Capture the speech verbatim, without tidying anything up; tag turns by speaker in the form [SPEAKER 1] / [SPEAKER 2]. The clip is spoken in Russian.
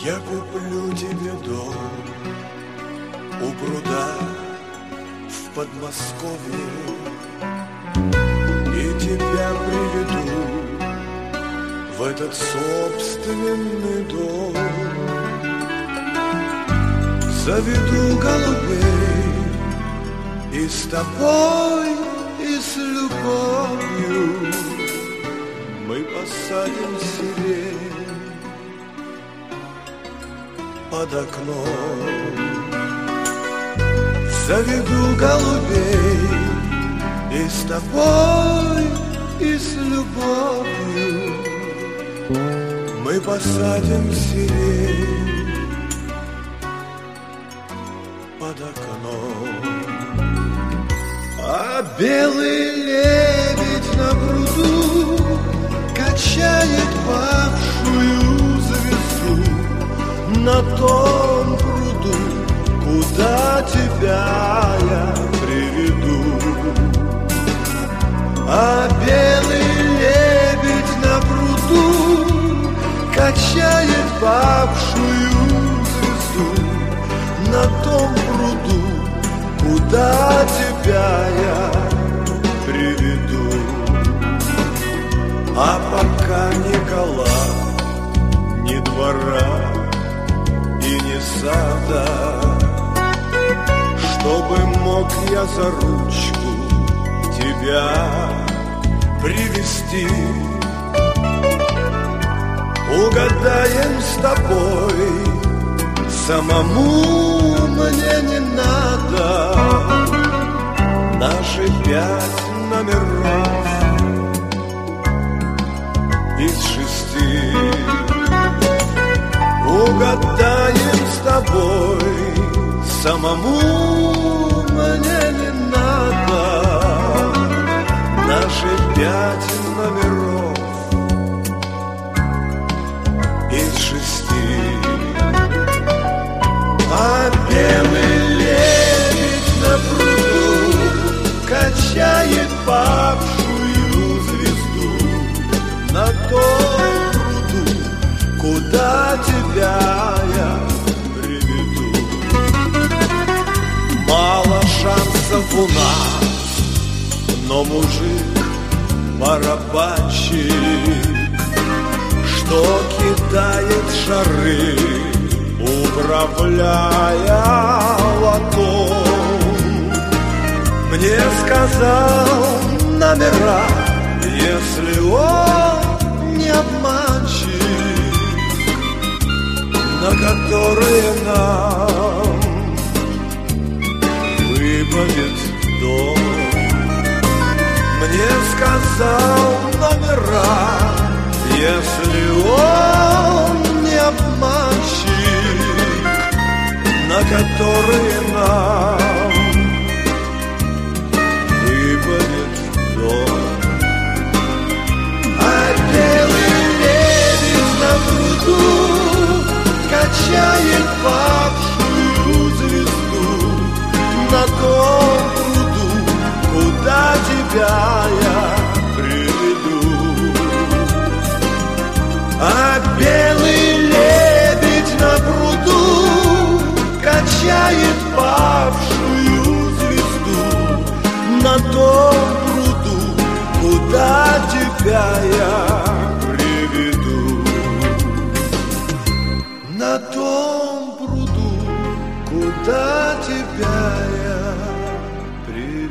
[SPEAKER 1] Я куплю тебе дом у пруда в Подмосковье и тебя приведу в этот собственный дом. Заведу голубей и с тобой, и с любовью мы посадим сирень под окном. Заведу голубей и с тобой, и с любовью мы посадим сирень под окном. А белый лебедь на пруду качает павшую звезду на том пруду, куда тебя я приведу. А белый лебедь на пруду качает павшую звезду на том пруду, куда тебя я приведу. А пока ни кола, ни двора и ни сада, чтобы мог я за ручку тебя привести, угадаем с тобой, самому мне не надо наши пять номеров из шести. Угадаем с тобой, самому мне не надо наши пять номеров из шести. А белый лебедь на пруду качает павшую звезду на том пруду, куда тебя я приведу. Мало шансов у нас, но мужик барабанщик, что кидает шары, управляя лотом. Мне сказал номера, если он не обманщик, на которые нам выпадет дом. Мне сказал номера, если он не обманщик, на которые нам выпадет дом. А белый лебедь на пруду качает павшую звезду на том пруду, куда тебя я приведу. А белый лебедь на пруду качает павшую звезду на том пруду, куда тебя я приведу. На том пруду, куда тебя я приведу.